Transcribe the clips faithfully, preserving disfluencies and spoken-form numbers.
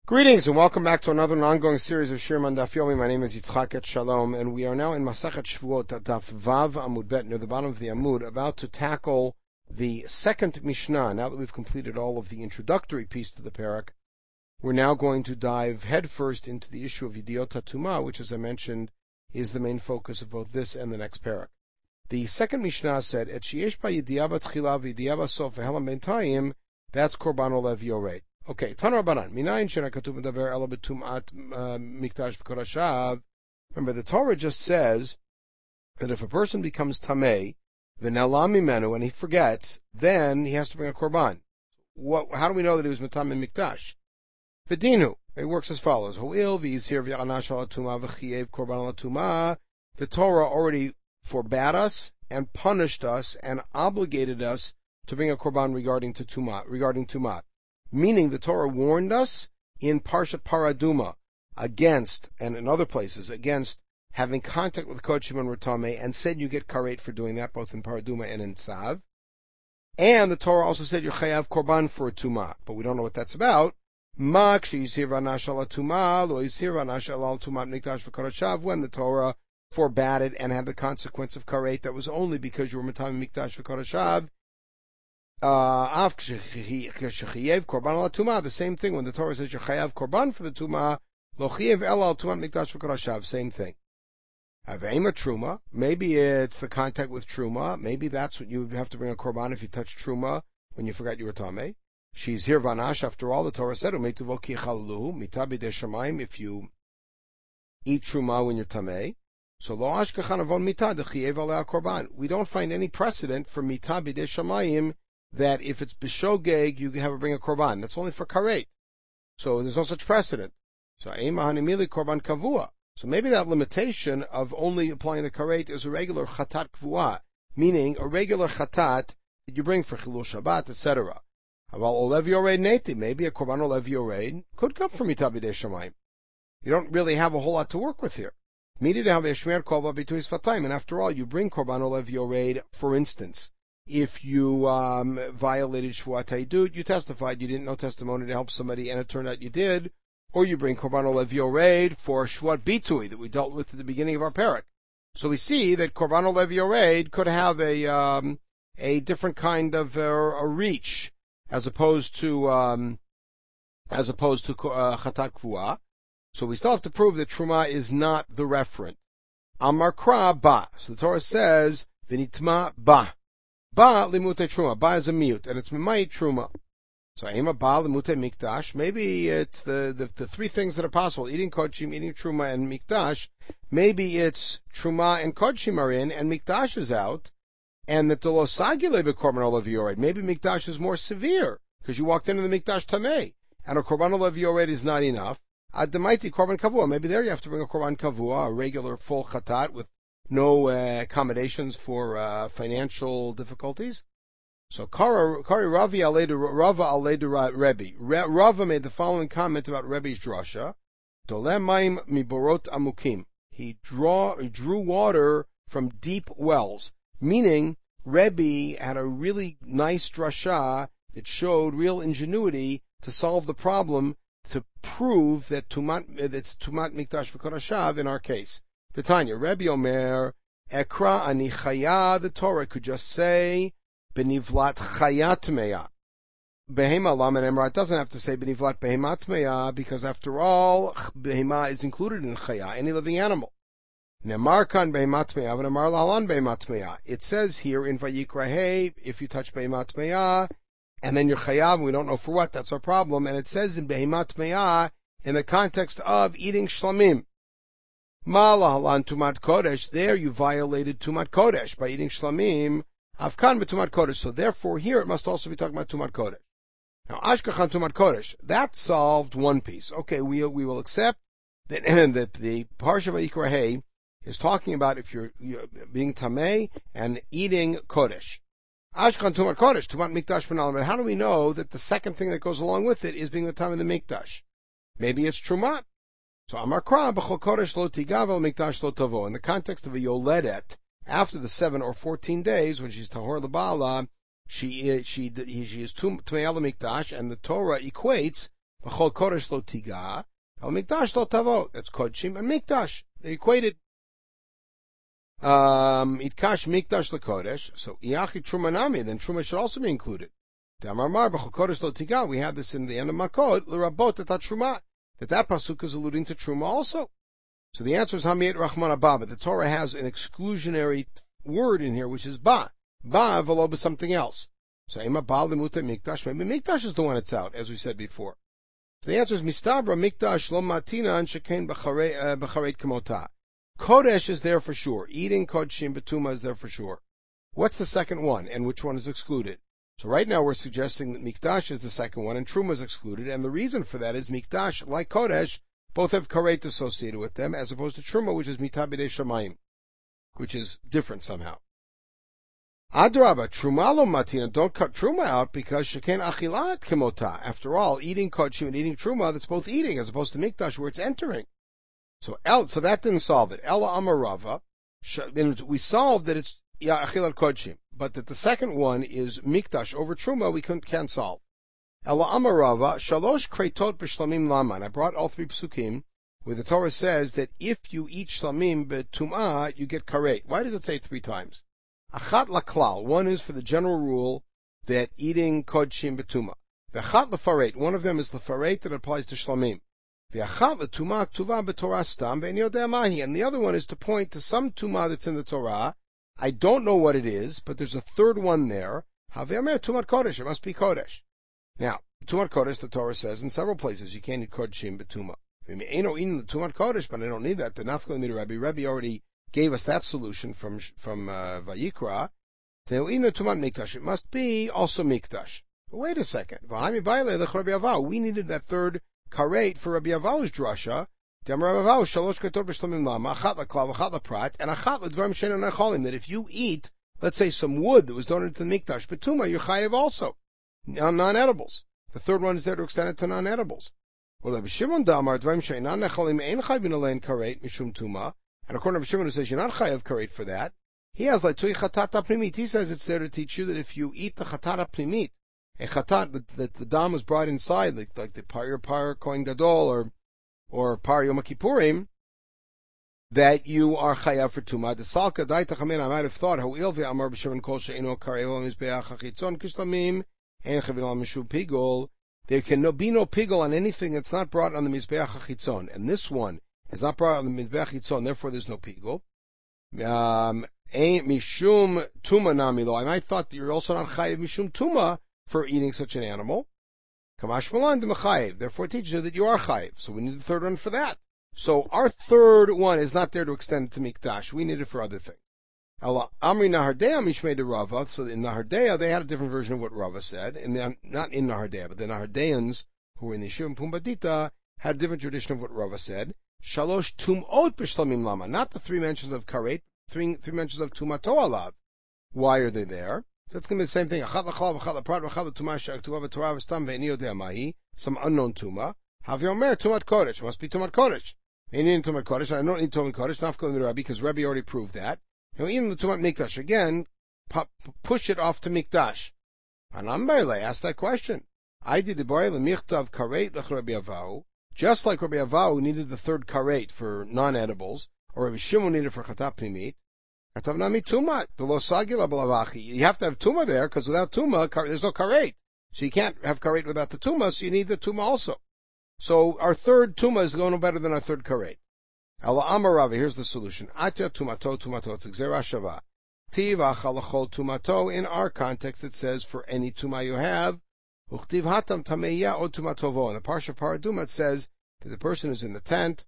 Greetings and welcome back to another ongoing series of Shir Man Daf Yomi. My name is Yitzchak Et Shalom, and we are now in Masachet Shvuot at Daf Vav Amud Bet, near the bottom of the Amud, about to tackle the second Mishnah. Now that we've completed all of the introductory piece to the parak, we're now going to dive headfirst into the issue of Yediot HaTumah, which, as I mentioned, is the main focus of both this and the next parak. The second Mishnah said, Et sheyesh ba yediah b'tchila v'yediah b'sof v'helam b'intayim, that's Korban Olev Yored. Okay, Tana Rabbanan, minayin shena katuv medaber ela betumat mikdash v'kodashav. Remember, the Torah just says that if a person becomes tamei, v'nelam mimenu, and he forgets, then he has to bring a korban. What? How do we know that he was metamim mikdash? V'dinu, it works as follows: Ho'il v'yizhir v'yanash ala tumah v'chiyev korban ala tumah. The Torah already forbade us and punished us and obligated us to bring a korban regarding to tumah, regarding tumah. Meaning the Torah warned us in Parshat Paraduma against, and in other places, against having contact with Kodshim and Ratame, and said you get karet for doing that, both in Paraduma and in Tzav. And the Torah also said you're chayav korban for a tumah, but we don't know what that's about. Ma k'sheyizhir v'anash ala tumah, lo yizhir v'anash ala tumat mikdash v'kodashav, when the Torah forbade it and had the consequence of karet that was only because you were metamim mikdash v'kodashav. Uh, the same thing when the Torah says you chayav korban for the tumah, lo chayav ela al tumat mikdash v'kodashav, same thing. Avema truma, maybe it's the contact with truma, maybe that's what you would have to bring a korban if you touch truma when you forgot you were tamei. She's here vanash, after all the Torah said, umeituvo ki chalu, mitabi de shamayim, if you eat truma when you're tamei. So lo ashkachan avon mitah de chayav ela korban. We don't find any precedent for mitabi de shamayim that if it's b'shogeg, you have to bring a korban. That's only for karet. So there's no such precedent. So ema hanimili korban kavua. So maybe that limitation of only applying the karet is a regular chatat kavua, meaning a regular chatat that you bring for chilul Shabbat, et cetera. Aval olev yored neti, maybe a korban olev yored could come from mitabi de shamayim. You don't really have a whole lot to work with here. Midi to have a shmer kova between fatayim, and after all, you bring korban olev yored, for instance. If you um, violated Shvuat Haidut, you testified, you didn't know testimony to help somebody, and it turned out you did, or you bring Korban Olev Yored for Shvuat Bitui that we dealt with at the beginning of our parak. So we see that Korban Olev Yored could have a um, a different kind of uh, a reach as opposed to um, as opposed to uh, Chatat Kvua. So we still have to prove that Truma is not the referent. Amar Kra Ba. So the Torah says V'nitma Ba. Ba limute truma. Ba is a mute, and it's memai truma. So ema ba limute mikdash. Maybe it's the, the the three things that are possible: eating kodshim, eating truma, and mikdash. Maybe it's truma and kodshim are in, and mikdash is out, and that the losagile bekorban olav yored. Maybe mikdash is more severe because you walked into the mikdash tamei, and a korban olav yored is not enough. Ad demaiti korban kavua. Maybe there you have to bring a korban kavua, a regular full chatat with no uh, accommodations for uh, financial difficulties. So Kari Ravi Rava Alei Rebbe. Rava made the following comment about Rebbe's drasha: Dolem Maim Miborot Amukim. He draw he drew water from deep wells, meaning Rebbe had a really nice drasha that showed real ingenuity to solve the problem, to prove that tumat that it's tumat mikdash v'kodashav in our case. The Tanya, Rebbe Omer, Ekra ani chaya, the Torah could just say, benivlat chayat meya. Behema laman emra, it doesn't have to say benivlat behemat meya, because after all, behema is included in chaya, any living animal. Nemar kan behemat meya, v'nemar lahalan behemat meya. It says here in Vayikra Hey, if you touch behemat meya, and then you're chayav, we don't know for what, that's our problem, and it says in behemat meya, in the context of eating shlamim. Malahalan tumat kodesh. There you violated tumat kodesh by eating shlamim. Afkan betumat kodesh. So therefore, here it must also be talking about tumat kodesh. Now ashkachan tumat kodesh. That solved one piece. Okay, we we will accept that that the parsha vayikra Hey is talking about if you're, you're being tamei and eating kodesh. Ashkachan tumat kodesh tumat mikdash benalam. But how do we know that the second thing that goes along with it is being the time of the mikdash? Maybe it's trumat. So Amar Kra b'chol kodesh lo tigav el mikdash lo tavo. In the context of a yoledet, after the seven or fourteen days when she's tahor lebala, she she she is tumei al mikdash, and the Torah equates V'chol kodesh lo tiga, el mikdash lo tavo. That's kodshim and mikdash. They equated. Um, itkash mikdash lo kodesh. So iachi truma nami, then truma should also be included. Damar mar b'chol kodesh lo tiga. We have this in the end of Makot l'rabot that truma. That that pasuk is alluding to truma also. So the answer is Hamiyat Rahman Abba, but the Torah has an exclusionary word in here, which is Ba. Ba v'lo something else. So Ema Ba Lemute Mikdash, maybe Mikdash is the one that's out, as we said before. So the answer is Mistabra Mikdash Lo Matina and Shekain B'charet Kamota. Kodesh is there for sure. Eating Kodshim Betuma is there for sure. What's the second one, and which one is excluded? So right now we're suggesting that Mikdash is the second one, and Truma is excluded, and the reason for that is Mikdash, like Kodesh, both have karet associated with them, as opposed to truma, which is mitabidei shamayim, which is different somehow. Adraba, truma lo matina, don't cut truma out, because sheken achilat kemota. After all, eating kodshim and eating truma, that's both eating, as opposed to mikdash, where it's entering. So el, so that didn't solve it. Ella amarava, we solved that it's ya achilat kodshim, but that the second one is mikdash over truma, we can't, can't solve. Ela Amarava, Shalosh Kretot B'Shlamim Lama. And I brought all three psukim where the Torah says that if you eat shlamim betumah, you get karet. Why does it say three times? Achat laklal. One is for the general rule that eating kodshim betumah. V'achat lefaret. One of them is lefaret that applies to shlamim. V'achat letumah ktuva b'torah stam ve'en yodeh mahi. And the other one is to point to some tumah that's in the Torah. I don't know what it is, but there's a third one there. Have'amer tumat kodesh. It must be kodesh. Now, Tumat Kodesh, the Torah says in several places, you can't eat Kodshim Betuma. I mean, ain't no eating the Tumat Kodesh, but I don't need that. The Nafkal Mida Rebbe, Rebbe already gave us that solution from from uh, Vayikra. They'll eat the Tumat Mikdash. It must be also Mikdash. But wait a second. We needed that third karet for Rabbi Avahu's drasha. Dem Rabbi Avahu, Shalosh Ketot B'Shlamim Lama, Achat L'Klav, Achat L'Prat, and Achat L'Dvarim She'ein Nechalim, that if you eat, let's say, some wood that was donated to the Mikdash, Betuma, you're chayev also. Non-edibles. The third one is there to extend it to non-edibles. Well, Rabbi Shimon Damar Dvarim She'enan Nechalim Ein Chayvin Alein Karet Mishum Tuma, and according to Rabbi Shimon who says you're not chayav karet for that, he has like Tui Chatata Pnimit. He says it's there to teach you that if you eat the Chatata Pnimit, a Chatat that, that the dam was brought inside, like like the Par Par Kohen Gadol or or Par Yom Kippurim, that you are chayav for Tuma. The Salka Daita Chamin, I might have thought how Ilvi Amar Rabbi Shimon Kol She'eno Karet Mizbeach Hachitzon Kishlamim. There can no, be no pigul on anything that's not brought on the Mizbeach HaChitzon. And this one is not brought on the Mizbeach HaChitzon, therefore there's no pigul. Um, Mishum Tuma Namilo. And I thought that you're also not chayiv Mishum Tuma for eating such an animal. Kamash Malan de Mechayiv. Therefore it teaches you that you are chayiv. So we need the third one for that. So our third one is not there to extend it to Mikdash. We need it for other things. Amri Nahardea Mishmei de Rava. So in Nahardea they had a different version of what Rava said, and not in Nahardea, but the Nahardeans who were in the Yeshiva Pumbedita had a different tradition of what Rava said. Shalosh Tumot B'Shlamim Lama, not the three mentions of Karet, three three mentions of Tumato Alav. Why are they there? So it's going to be the same thing. Achat l'chalav, achat l'prat, achat l'tumah she'aktuva v'torah v'stam ve'eni yodea mahi, some unknown tuma. Havyomer Tumat Kodesh, must be Tumat Kodesh. Ain't in Tumat Kodesh, I don't need Tumat Kodesh, not going to Rabbi, because Rabbi already proved that. Now, even the Tumat Mikdash, again, push it off to Mikdash. Anambayle asked that question. I did the boy the Michtav Karet l'ch Rabbi Avahu, just like Rabbi Avahu needed the third Karet for non-edibles, or Rabbi Shimon needed for Chatat Pnimit. Katav Nami Tumat, the Lo Sagila B'Lavachi. You have to have Tuma there, because without Tuma, there's no Karet. So you can't have Karet without the Tuma, so you need the Tuma also. So our third Tuma is going no better than our third Karet. Ela Amarava, here's the solution. Atya tumato tumato, it's Gzera Shava. Tiva chalachol tumato, in our context it says, for any tuma you have, uchtiv hatam tameya od tumatovo. In the Parsha Paraduma it says that the person who's in the tent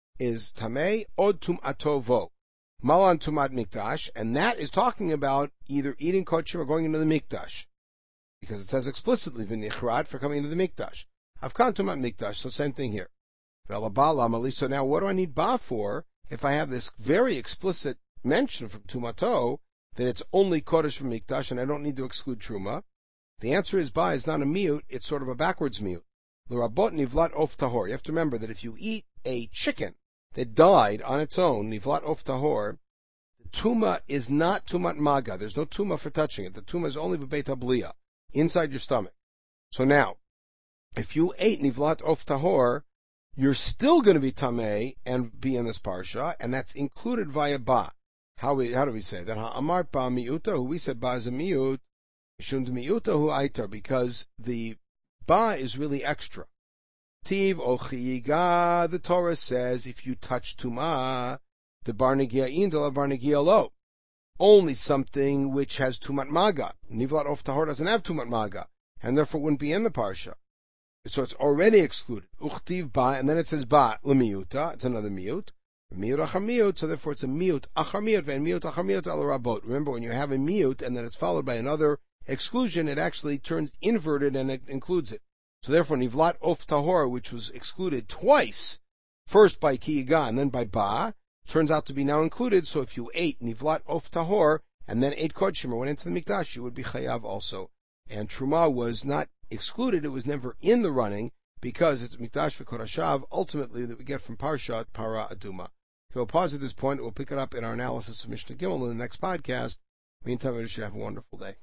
is tamei od tumatovo. Malan tumat mikdash, and that is talking about either eating kodesh or going into the mikdash. Because it says explicitly, v'nichrat, for coming into the mikdash. Avkan tumat mikdash, so same thing here. So now what do I need ba for if I have this very explicit mention from Tumato that it's only Kodesh from Mikdash and I don't need to exclude Truma? The answer is ba is not a mute, it's sort of a backwards mute. L'rabot nivlat of tahor. You have to remember that if you eat a chicken that died on its own, nivlat of tahor, the Tuma is not Tumat Maga. There's no Tuma for touching it. The Tuma is only B'beit HaBliya, inside your stomach. So now, if you ate nivlat of tahor, you're still going to be tamei and be in this parsha, and that's included via ba. How we how do we say that? Amar ba miuta, who we said ba is a miut, shund miuta hu aitar, because the ba is really extra. Tiv ochiyiga, the Torah says, if you touch tuma, the barnegia indala barnegia lo, only something which has tumat maga. Nivlat of tahor doesn't have tumat maga, and therefore wouldn't be in the parsha. So it's already excluded. Uchtiv ba, and then it says ba lemiuta. It's another miut. Miut achar miut. So therefore it's a miut achar miut and miut achar miut al rabot. Remember, when you have a miut and then it's followed by another exclusion, it actually turns inverted and it includes it. So therefore, nivlat of tahor, which was excluded twice, first by kiyiga and then by ba, turns out to be now included. So if you ate nivlat of tahor and then ate kodshim or went into the mikdash, you would be chayav also. And truma was not excluded; it was never in the running because it's mikdash v'korashav. Ultimately, that we get from parshat para aduma. So we'll pause at this point. We'll pick it up in our analysis of Mishnah Gimel in the next podcast. Meantime, we should have a wonderful day.